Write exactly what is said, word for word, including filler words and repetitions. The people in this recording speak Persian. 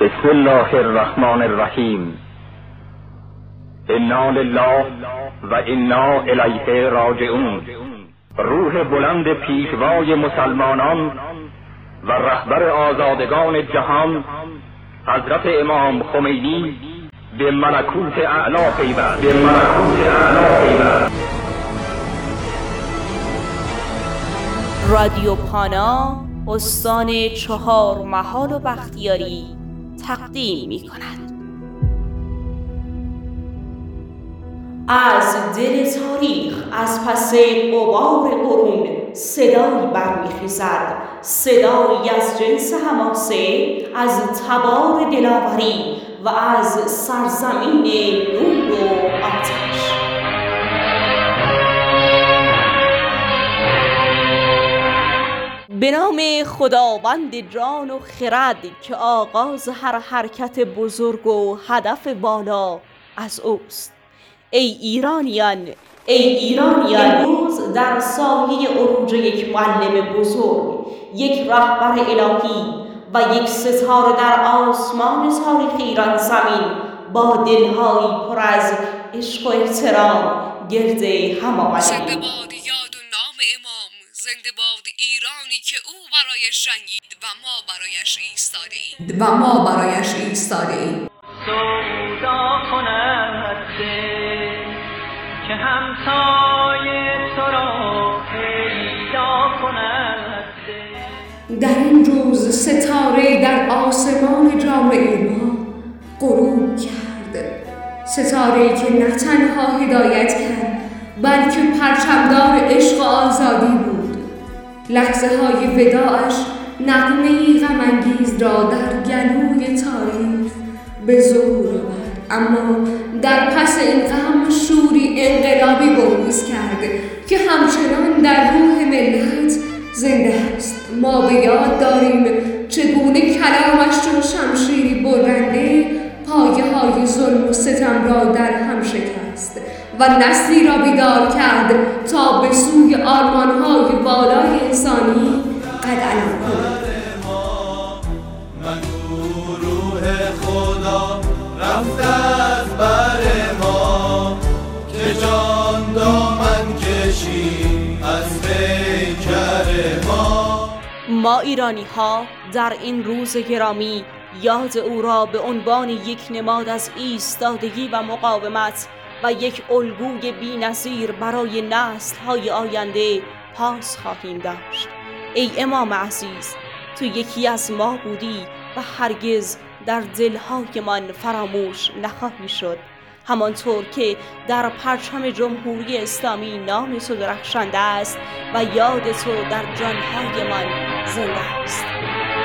بسم الله الرحمن الرحیم. انا لله و انا الیه راجعون. روح بلند پیشوای مسلمانان و رهبر آزادگان جهان حضرت امام خمینی به ملکوت اعلی پیوست. به ملکوت اعلی پیوست. رادیو پانا استان چهار محال و بختیاری تقدیم می کند. از دل تاریخ، از پس غبار قرون صدایی برمیخیزد، صدایی از جنس حماسه، از تبار دلاوری و از سرزمین نور و آتش. به نام خداوند جان و خرد که آغاز هر حرکت بزرگ و هدف بالا از اوست. ای ایرانیان، ای ایرانیان، امروز در سایه عروج یک معلم بزرگ، یک رهبر الهی و یک ستاره در آسمان تاریخ ایران زمین با دلهایی پر از عشق و احترام گرد هم آمدیم. زنده باد یاد و نام امام، زنده باد ایرانی که او برایش جنگید و ما برایش ایستادیم و ما برایش ایستادیم. سودا کند که همتای تو را پیدا کند. در این روز ستاره در آسمان جامعه ما غروب کرد، ستاره‌ای که نه تنها هدایت کرد بلکه پرچمدار عشق و آزادی بود. لحظه های وداعش نغمه‌ای غم‌انگیز را در گلوی تاریخ به ظهور آورد، اما در پس این غم شوری انقلابی بروز کرد که همچنان در روح ملت زنده است. ما به یاد داریم چگونه کلامش چون شمشیری برنده پایه های ظلم و ستم را در هم شکست و نسلی را بیدار کرد تا به سوی آرمان‌های والای انسانی قدم کند. خدا رفت از بر ما که جان دامن کشید از پیکر ما. ما ایرانی ها در این روز گرامی یاد او را به عنوان یک نماد از ایستادگی و مقاومت و یک الگوی بی‌نظیر برای نسل‌های آینده پاس خواهیم داشت. ای امام عزیز، تو یکی از ما بودی و هرگز در دلهایمان فراموش نخواهی شد، همانطور که در پرچم جمهوری اسلامی نام تو درخشنده است و یاد تو در جانهایمان زنده است.